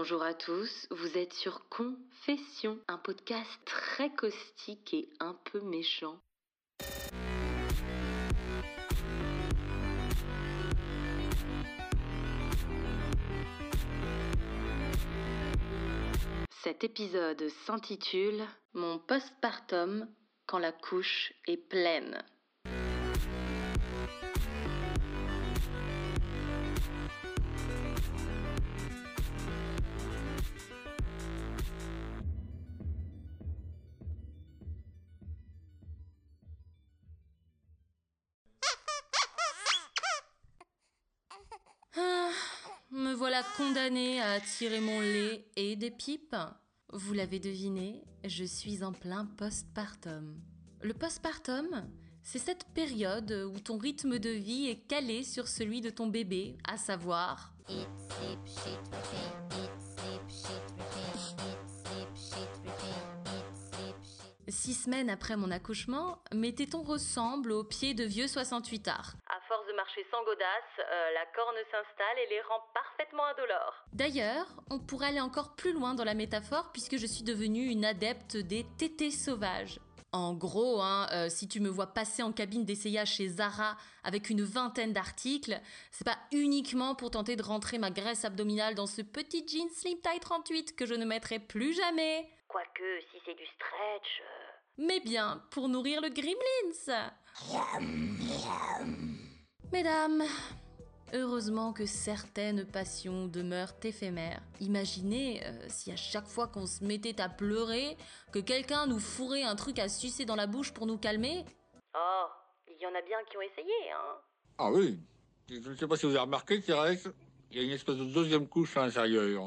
Bonjour à tous, vous êtes sur Confession, un podcast très caustique et un peu méchant. Cet épisode s'intitule « Mon postpartum quand la couche est pleine ». Me voilà condamnée à tirer mon lait et des pipes. Vous l'avez deviné, je suis en plein postpartum. Le postpartum, c'est cette période où ton rythme de vie est calé sur celui de ton bébé, à savoir... Eat, sleep, shit, repeat. Eat, sleep, shit, repeat. Eat, sleep, shit, repeat. Eat, sleep, shit. 6 semaines après mon accouchement, mes tétons ressemblent aux pieds de vieux 68ards. À force de marcher sans godasse, la corne s'installe et les rend parfaitement indolores. D'ailleurs, on pourrait aller encore plus loin dans la métaphore puisque je suis devenue une adepte des tétés sauvages. En gros, si tu me vois passer en cabine d'essayage chez Zara avec une 20aine d'articles, c'est pas uniquement pour tenter de rentrer ma graisse abdominale dans ce petit jean slim taille 38 que je ne mettrai plus jamais. Quoique, si c'est du stretch... Mais bien, pour nourrir le Gremlins. Mesdames, heureusement que certaines passions demeurent éphémères. Imaginez si à chaque fois qu'on se mettait à pleurer, que quelqu'un nous fourrait un truc à sucer dans la bouche pour nous calmer. Oh, il y en a bien qui ont essayé, hein. Ah oui, je ne sais pas si vous avez remarqué, Thérèse, il y a une espèce de deuxième couche à l'intérieur.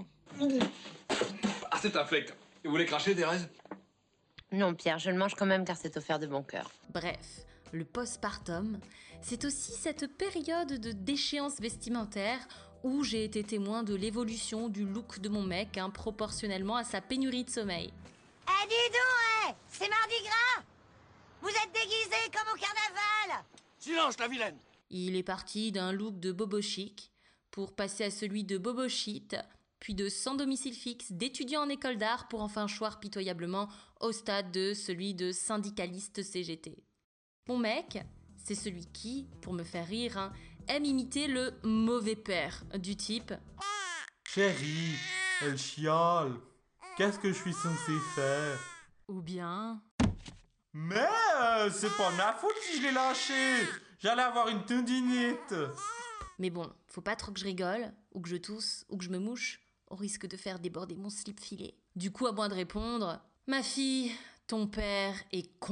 Ah, c'est un flec. Vous voulez cracher, Thérèse? Non, Pierre, je le mange quand même car c'est offert de bon cœur. Bref, le postpartum, c'est aussi cette période de déchéance vestimentaire où j'ai été témoin de l'évolution du look de mon mec proportionnellement à sa pénurie de sommeil. Eh, dis donc, c'est Mardi Gras. Vous êtes déguisés comme au carnaval. Silence, la vilaine! Il est parti d'un look de bobo chic pour passer à celui de bobo shit, puis de sans domicile fixe, d'étudiant en école d'art pour enfin choir pitoyablement au stade de celui de syndicaliste CGT. Mon mec, c'est celui qui, pour me faire rire, aime imiter le mauvais père, du type « Chérie, elle chiale. Qu'est-ce que je suis censé faire ?» ou bien « Mais c'est pas ma faute si je l'ai lâché. J'allais avoir une tendinite. » Mais bon, faut pas trop que je rigole, ou que je tousse, ou que je me mouche, au risque de faire déborder mon slip filet. Du coup, à moins de répondre « Ma fille, ton père est con ».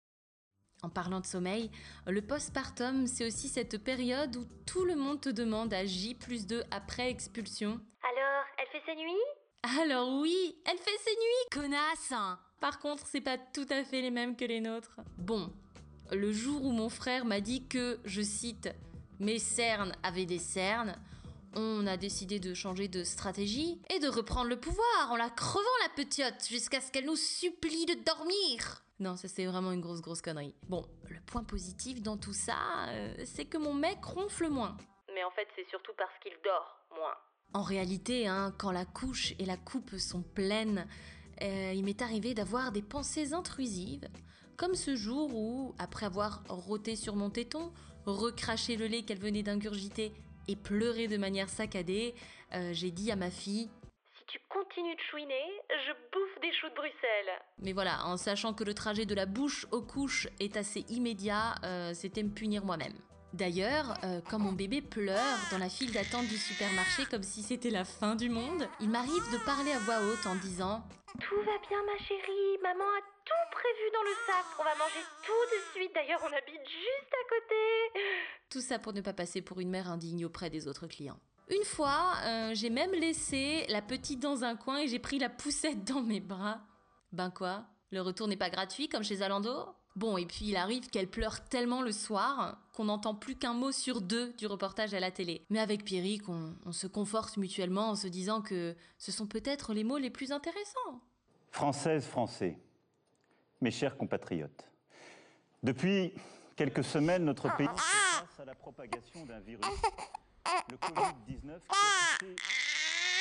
En parlant de sommeil, le postpartum, c'est aussi cette période où tout le monde te demande à J+2 après expulsion. Alors, elle fait ses nuits ? Alors oui, elle fait ses nuits, connasse. Par contre, c'est pas tout à fait les mêmes que les nôtres. Bon, le jour où mon frère m'a dit que, je cite, « mes cernes avaient des cernes », on a décidé de changer de stratégie et de reprendre le pouvoir en la crevant la petite jusqu'à ce qu'elle nous supplie de dormir. Non, ça c'est vraiment une grosse connerie. Bon, le point positif dans tout ça, c'est que mon mec ronfle moins. Mais en fait, c'est surtout parce qu'il dort moins. En réalité, quand la couche et la coupe sont pleines, il m'est arrivé d'avoir des pensées intrusives, comme ce jour où, après avoir roté sur mon téton, recraché le lait qu'elle venait d'ingurgiter et pleuré de manière saccadée, j'ai dit à ma fille « Si tu continues de chouiner, je bouffe des choux de Bruxelles !» Mais voilà, en sachant que le trajet de la bouche aux couches est assez immédiat, c'était me punir moi-même. D'ailleurs, quand mon bébé pleure dans la file d'attente du supermarché comme si c'était la fin du monde, il m'arrive de parler à voix haute en disant « Tout va bien ma chérie, maman a tout prévu dans le sac, on va manger tout de suite, d'ailleurs on habite juste à côté !» Tout ça pour ne pas passer pour une mère indigne auprès des autres clients. Une fois, j'ai même laissé la petite dans un coin et j'ai pris la poussette dans mes bras. Ben quoi ? Le retour n'est pas gratuit comme chez Zalando ? Bon, et puis il arrive qu'elle pleure tellement le soir qu'on n'entend plus qu'un mot sur 2 du reportage à la télé. Mais avec Pierrick, on se conforte mutuellement en se disant que ce sont peut-être les mots les plus intéressants. Françaises, Français, mes chers compatriotes, depuis quelques semaines, notre pays fait face à la propagation d'un virus, le Covid-19, qui a touché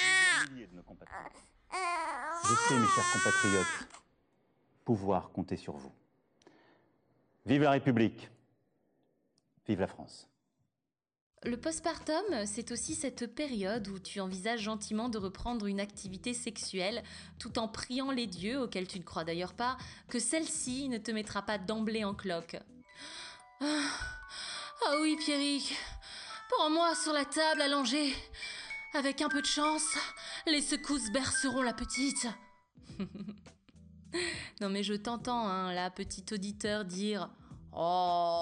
Plusieurs milliers de nos compatriotes. Je sais, mes chers compatriotes, pouvoir compter sur vous. Vive la République. Vive la France. Le postpartum, c'est aussi cette période où tu envisages gentiment de reprendre une activité sexuelle tout en priant les dieux, auxquels tu ne crois d'ailleurs pas, que celle-ci ne te mettra pas d'emblée en cloque. Ah oui, Pierrick, prends-moi sur la table allongée. Avec un peu de chance, les secousses berceront la petite. Non mais je t'entends, là, petit auditeur, dire « Oh !»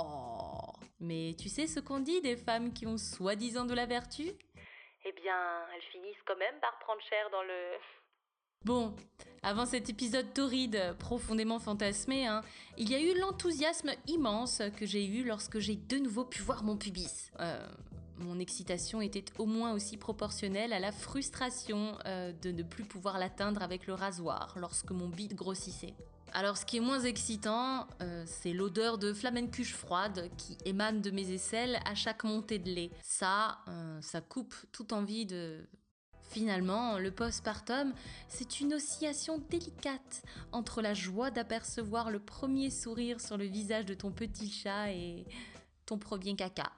Mais tu sais ce qu'on dit des femmes qui ont soi-disant de la vertu ? Eh bien, elles finissent quand même par prendre cher dans le... Bon, avant cet épisode torride, profondément fantasmé, il y a eu l'enthousiasme immense que j'ai eu lorsque j'ai de nouveau pu voir mon pubis. Mon excitation était au moins aussi proportionnelle à la frustration de ne plus pouvoir l'atteindre avec le rasoir lorsque mon bide grossissait. Alors ce qui est moins excitant, c'est l'odeur de flamencuche froide qui émane de mes aisselles à chaque montée de lait. Ça coupe toute envie de... Finalement, le postpartum, c'est une oscillation délicate entre la joie d'apercevoir le premier sourire sur le visage de ton petit chat et ton premier caca.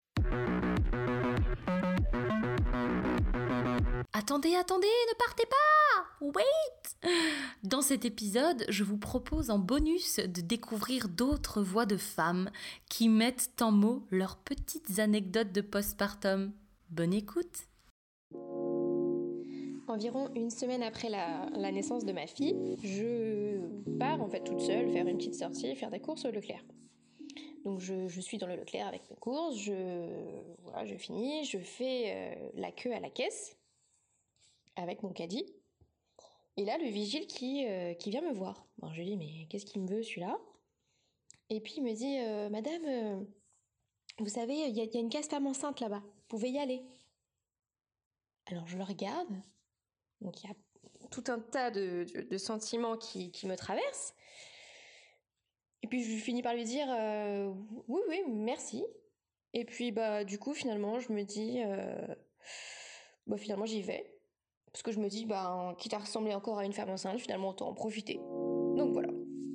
Attendez, ne partez pas! Wait! Dans cet épisode, je vous propose en bonus de découvrir d'autres voix de femmes qui mettent en mots leurs petites anecdotes de postpartum. Bonne écoute! Environ une semaine après la naissance de ma fille, je pars en fait toute seule faire une petite sortie, faire des courses au Leclerc. Donc je suis dans le Leclerc avec mes courses, je finis, je fais la queue à la caisse avec mon caddie. Et là, le vigile qui vient me voir. Bon, je lui dis, mais qu'est-ce qu'il me veut celui-là ? Et puis il me dit, Madame, vous savez, il y a une caisse femme enceinte là-bas, vous pouvez y aller. Alors je le regarde, donc il y a tout un tas de sentiments qui me traversent. Et puis je finis par lui dire, oui, merci. Et puis du coup, finalement, je me dis, finalement j'y vais. Parce que je me dis, quitte à ressembler encore à une femme enceinte, finalement, autant en profiter. Donc voilà.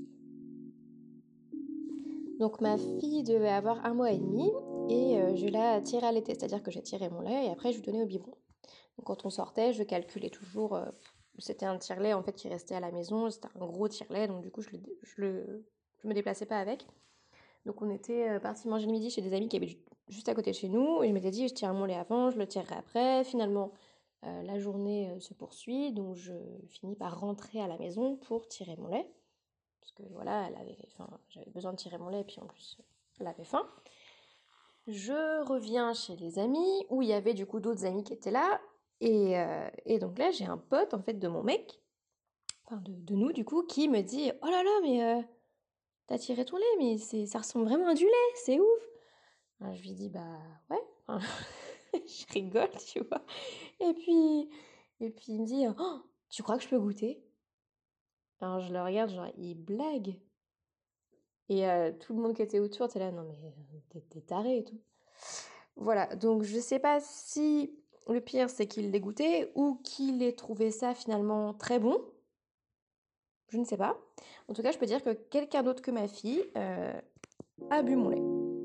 Donc ma fille devait avoir 1 mois et demi et je la tirais à l'été, c'est-à-dire que j'ai tiré mon lait et après je lui donnais au biberon. Donc quand on sortait, je calculais toujours, c'était un tire-lait en fait qui restait à la maison, c'était un gros tire-lait, donc du coup je me déplaçais pas avec. Donc on était partis manger le midi chez des amis qui habitent juste à côté de chez nous et je m'étais dit je tire mon lait avant, je le tirerai après. Finalement la journée se poursuit, donc je finis par rentrer à la maison pour tirer mon lait. Parce que voilà, j'avais besoin de tirer mon lait, et puis en plus, elle avait faim. Je reviens chez les amis, où il y avait du coup d'autres amis qui étaient là, et donc là, j'ai un pote, en fait, de mon mec, enfin de nous, du coup, qui me dit « Oh là là, mais t'as tiré ton lait, mais ça ressemble vraiment à du lait, c'est ouf !» Alors, je lui dis « Bah ouais, je rigole, tu vois. » Et puis il me dit « Oh, tu crois que je peux goûter ?» Alors je le regarde, genre, il blague. Et tout le monde qui était autour était là, non mais t'es taré et tout. Voilà, donc je sais pas si le pire c'est qu'il l'ait goûté ou qu'il ait trouvé ça finalement très bon. Je ne sais pas. En tout cas, je peux dire que quelqu'un d'autre que ma fille a bu mon lait.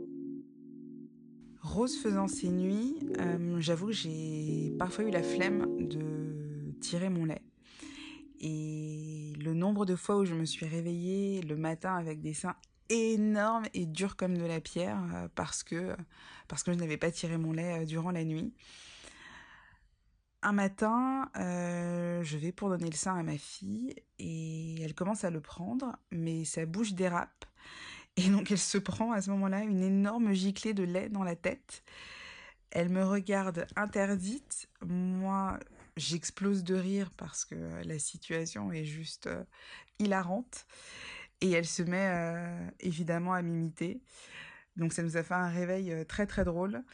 Rose faisant ses nuits, j'avoue que j'ai parfois eu la flemme de tirer mon lait. Et le nombre de fois où je me suis réveillée le matin avec des seins énormes et durs comme de la pierre parce que je n'avais pas tiré mon lait durant la nuit. Un matin, je vais pour donner le sein à ma fille et elle commence à le prendre, mais sa bouche dérape. Et donc elle se prend à ce moment-là une énorme giclée de lait dans la tête. Elle me regarde interdite. Moi, j'explose de rire parce que la situation est juste hilarante. Et elle se met évidemment à m'imiter. Donc ça nous a fait un réveil très très drôle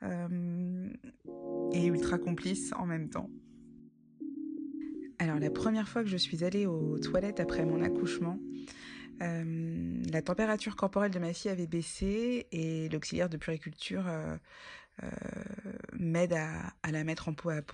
et ultra complice en même temps. Alors la première fois que je suis allée aux toilettes après mon accouchement, la température corporelle de ma fille avait baissé et l'auxiliaire de puériculture m'aide à la mettre en peau à peau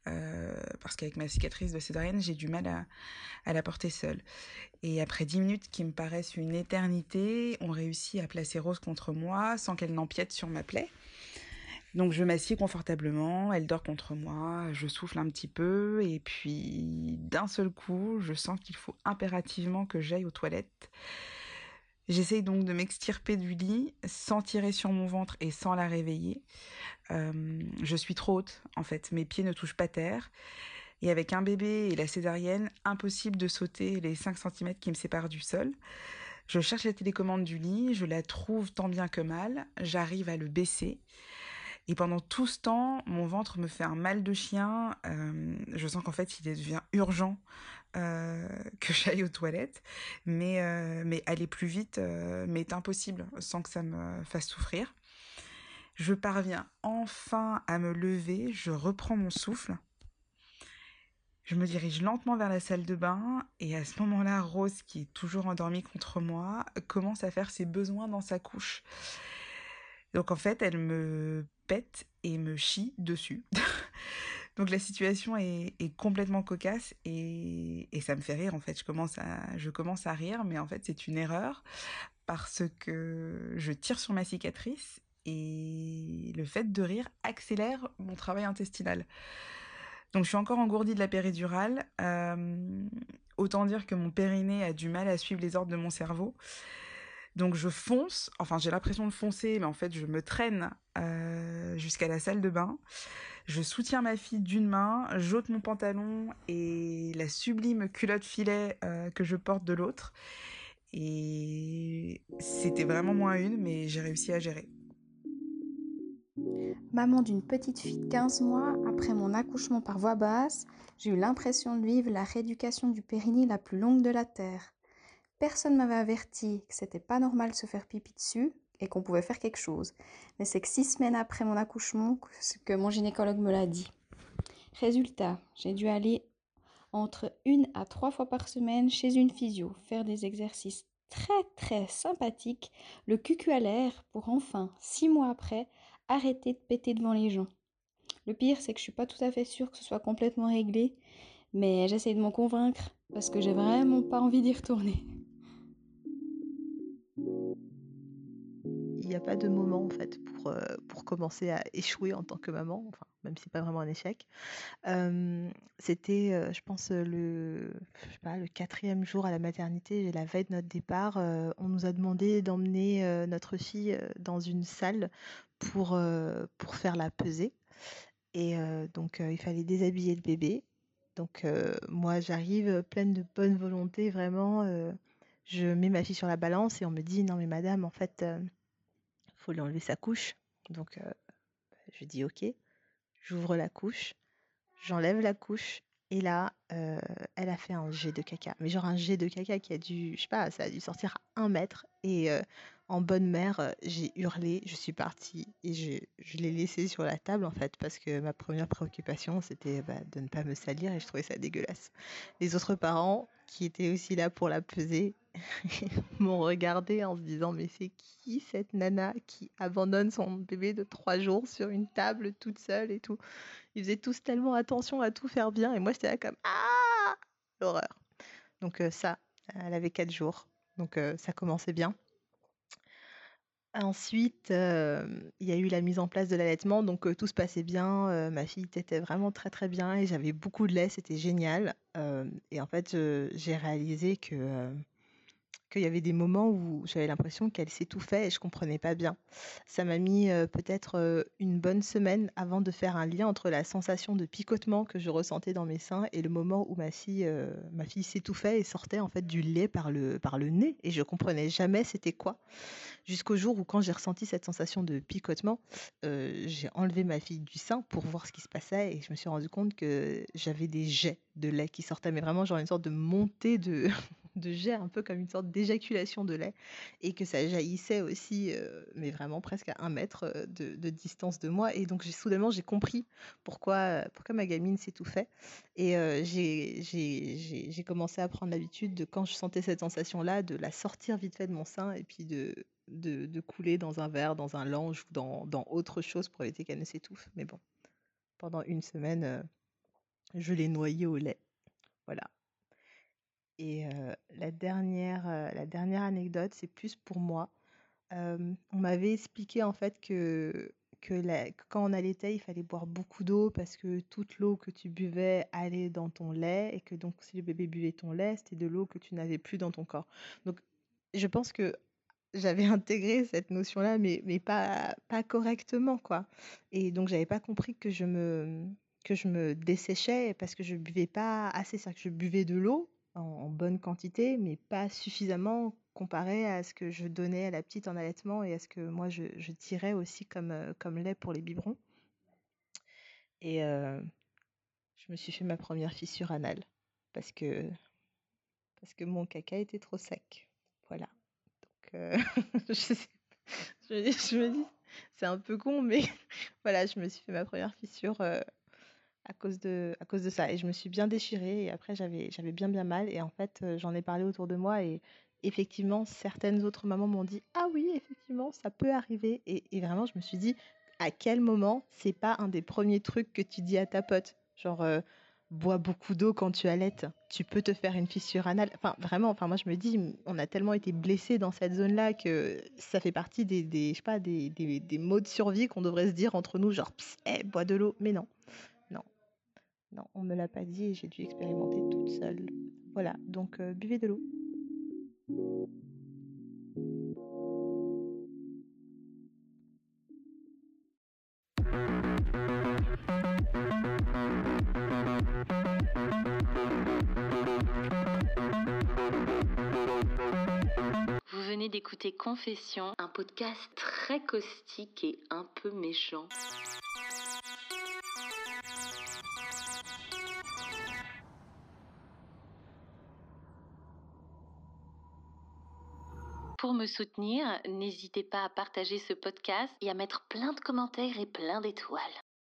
parce qu'avec ma cicatrice de césarienne, j'ai du mal à la porter seule. Et après 10 minutes qui me paraissent une éternité, on réussit à placer Rose contre moi sans qu'elle n'empiète sur ma plaie. Donc je m'assieds confortablement, elle dort contre moi, je souffle un petit peu et puis d'un seul coup, je sens qu'il faut impérativement que j'aille aux toilettes. J'essaye donc de m'extirper du lit sans tirer sur mon ventre et sans la réveiller. Je suis trop haute en fait, mes pieds ne touchent pas terre. Et avec un bébé et la césarienne, impossible de sauter les 5 centimètres qui me séparent du sol. Je cherche la télécommande du lit, je la trouve tant bien que mal, j'arrive à le baisser. Et pendant tout ce temps, mon ventre me fait un mal de chien. Je sens qu'en fait, il devient urgent que j'aille aux toilettes. Mais aller plus vite m'est impossible sans que ça me fasse souffrir. Je parviens enfin à me lever, je reprends mon souffle. Je me dirige lentement vers la salle de bain et à ce moment-là, Rose, qui est toujours endormie contre moi, commence à faire ses besoins dans sa couche. Donc en fait, elle me pète et me chie dessus. Donc la situation est complètement cocasse et ça me fait rire en fait. Je commence à rire, mais en fait c'est une erreur parce que je tire sur ma cicatrice et le fait de rire accélère mon travail intestinal. Donc je suis encore engourdie de la péridurale. Autant dire que mon périnée a du mal à suivre les ordres de mon cerveau. Donc je fonce, enfin j'ai l'impression de foncer, mais en fait je me traîne jusqu'à la salle de bain. Je soutiens ma fille d'une main, j'ôte mon pantalon et la sublime culotte filet que je porte de l'autre. Et c'était vraiment moins une, mais j'ai réussi à gérer. Maman d'une petite fille de 15 mois, après mon accouchement par voie basse, j'ai eu l'impression de vivre la rééducation du périnée la plus longue de la Terre. Personne m'avait averti que c'était pas normal de se faire pipi dessus et qu'on pouvait faire quelque chose. Mais c'est que 6 semaines après mon accouchement que mon gynécologue me l'a dit. Résultat, j'ai dû aller entre 1 à 3 fois par semaine chez une physio, faire des exercices très très sympathiques, le cucu à l'air pour enfin, 6 mois après, arrêter de péter devant les gens. Le pire, c'est que je suis pas tout à fait sûre que ce soit complètement réglé, mais j'essaye de m'en convaincre parce que j'ai vraiment pas envie d'y retourner. Il n'y a pas de moment en fait pour commencer à échouer en tant que maman, enfin, même si c'est pas vraiment un échec. C'était, je pense, je sais pas, le 4e jour à la maternité, la veille de notre départ, on nous a demandé d'emmener notre fille dans une salle pour faire la pesée. Et donc il fallait déshabiller le bébé. Donc moi j'arrive pleine de bonne volonté, vraiment. Je mets ma fille sur la balance et on me dit non mais madame en fait faut lui enlever sa couche. Donc je dis ok, j'ouvre la couche, j'enlève la couche et là elle a fait un jet de caca. Mais genre un jet de caca qui a dû, je sais pas, ça a dû sortir à 1 mètre et en bonne mère, j'ai hurlé, je suis partie et je l'ai laissé sur la table en fait parce que ma première préoccupation c'était de ne pas me salir et je trouvais ça dégueulasse. Les autres parents qui étaient aussi là pour la peser m'ont regardé en se disant mais c'est qui cette nana qui abandonne son bébé de 3 jours sur une table toute seule et tout. Ils faisaient tous tellement attention à tout faire bien et moi j'étais là comme ah l'horreur. Donc ça, elle avait 4 jours donc ça commençait bien. Ensuite, il y a eu la mise en place de l'allaitement, donc tout se passait bien, ma fille tétait vraiment très, très bien et j'avais beaucoup de lait, c'était génial, et en fait, j'ai réalisé qu'il y avait des moments où j'avais l'impression qu'elle s'étouffait et je comprenais pas bien. Ça m'a mis peut-être une bonne semaine avant de faire un lien entre la sensation de picotement que je ressentais dans mes seins et le moment où ma fille s'étouffait et sortait en fait du lait par le nez et je comprenais jamais c'était quoi. Jusqu'au jour où quand j'ai ressenti cette sensation de picotement, j'ai enlevé ma fille du sein pour voir ce qui se passait et je me suis rendu compte que j'avais des jets de lait qui sortaient, mais vraiment genre une sorte de montée de de jet, un peu comme une sorte d'éjaculation de lait et que ça jaillissait aussi, mais vraiment presque à 1 mètre, de distance de moi et donc soudainement j'ai compris pourquoi ma gamine s'étouffait et j'ai commencé à prendre l'habitude de quand je sentais cette sensation-là, de la sortir vite fait de mon sein et puis de couler dans un verre, dans un lange ou dans autre chose pour éviter qu'elle ne s'étouffe. Mais bon, pendant 1 semaine, Je l'ai noyé au lait. Voilà. Et la dernière anecdote, c'est plus pour moi. On m'avait expliqué en fait que quand on allaitait, il fallait boire beaucoup d'eau parce que toute l'eau que tu buvais allait dans ton lait et que donc si le bébé buvait ton lait, c'était de l'eau que tu n'avais plus dans ton corps. Donc je pense que j'avais intégré cette notion-là, mais pas correctement, quoi. Et donc j'avais pas compris que je me desséchais parce que je buvais pas assez. C'est-à-dire que je buvais de l'eau en bonne quantité, mais pas suffisamment comparé à ce que je donnais à la petite en allaitement et à ce que moi je tirais aussi comme lait pour les biberons. Et je me suis fait ma première fissure anale parce que, parce que mon caca était trop sec. Voilà. Donc, je sais- je me dis, c'est un peu con, mais voilà, je me suis fait ma première fissure à cause de ça. Et je me suis bien déchirée et après j'avais bien mal. Et en fait, j'en ai parlé autour de moi et effectivement, certaines autres mamans m'ont dit, ah oui, effectivement, ça peut arriver. Et vraiment, je me suis dit, à quel moment c'est pas un des premiers trucs que tu dis à ta pote? Genre, bois beaucoup d'eau quand tu allaites, tu peux te faire une fissure anale. Enfin, vraiment, enfin, moi je me dis, on a tellement été blessés dans cette zone-là que ça fait partie je sais pas, des mots de survie qu'on devrait se dire entre nous, genre, psst, bois de l'eau. Mais non, non, non, on me l'a pas dit et j'ai dû expérimenter toute seule. Voilà, donc buvez de l'eau. Vous venez d'écouter Confession, un podcast très caustique et un peu méchant. Pour me soutenir, n'hésitez pas à partager ce podcast et à mettre plein de commentaires et plein d'étoiles.